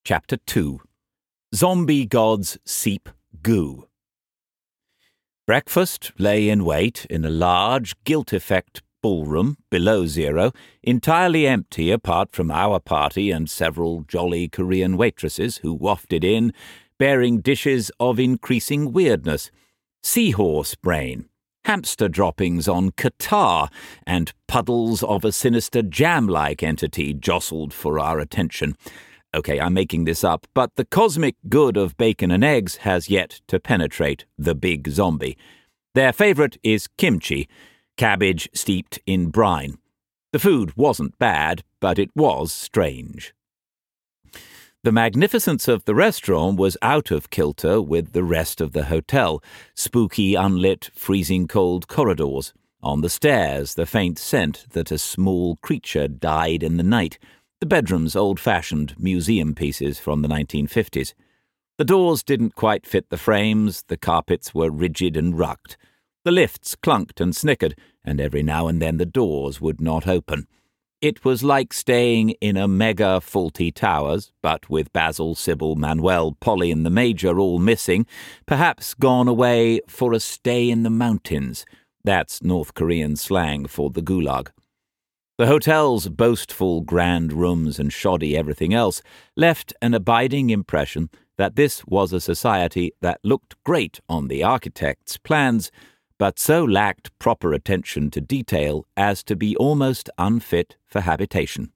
Chapter 2. Zombie Gods Seep Goo. Breakfast lay in wait in a large, gilt-effect ballroom below zero, entirely empty apart from our party and several jolly Korean waitresses who wafted in, bearing dishes of increasing weirdness. Seahorse brain, hamster droppings on catarrh, and puddles of a sinister jam-like entity jostled for our attention. Okay, I'm making this up, but the cosmic good of bacon and eggs has yet to penetrate the big zombie. Their favourite is kimchi, cabbage steeped in brine. The food wasn't bad, but it was strange. The magnificence of the restaurant was out of kilter with the rest of the hotel, spooky, unlit, freezing cold corridors. On the stairs, the faint scent that a small creature died in the night. The bedrooms old-fashioned museum pieces from the 1950s. The doors didn't quite fit the frames, the carpets were rigid and rugged. The lifts clunked and snickered, and every now and then the doors would not open. It was like staying in a mega Fawlty Towers, but with Basil, Sybil, Manuel, Polly and the Major all missing, perhaps gone away for a stay in the mountains. That's North Korean slang for the Gulag. The hotel's boastful grand rooms and shoddy everything else left an abiding impression that this was a society that looked great on the architect's plans, but so lacked proper attention to detail as to be almost unfit for habitation.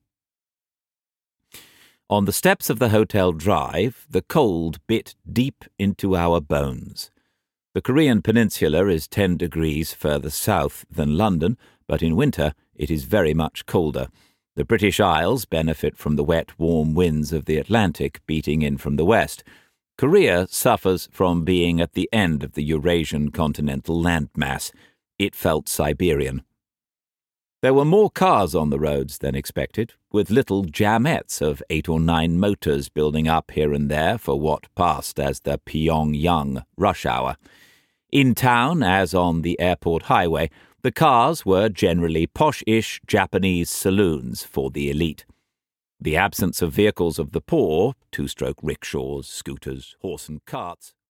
On the steps of the hotel drive, the cold bit deep into our bones. The Korean peninsula is 10 degrees further south than London, but in winter it is very much colder. The British Isles benefit from the wet, warm winds of the Atlantic beating in from the west. Korea suffers from being at the end of the Eurasian continental landmass. It felt Siberian. There were more cars on the roads than expected, with little jamettes of 8 or 9 motors building up here and there for what passed as the Pyongyang rush hour. In town, as on the airport highway, the cars were generally posh-ish Japanese saloons for the elite. The absence of vehicles of the poor, two-stroke rickshaws, scooters, horse and carts,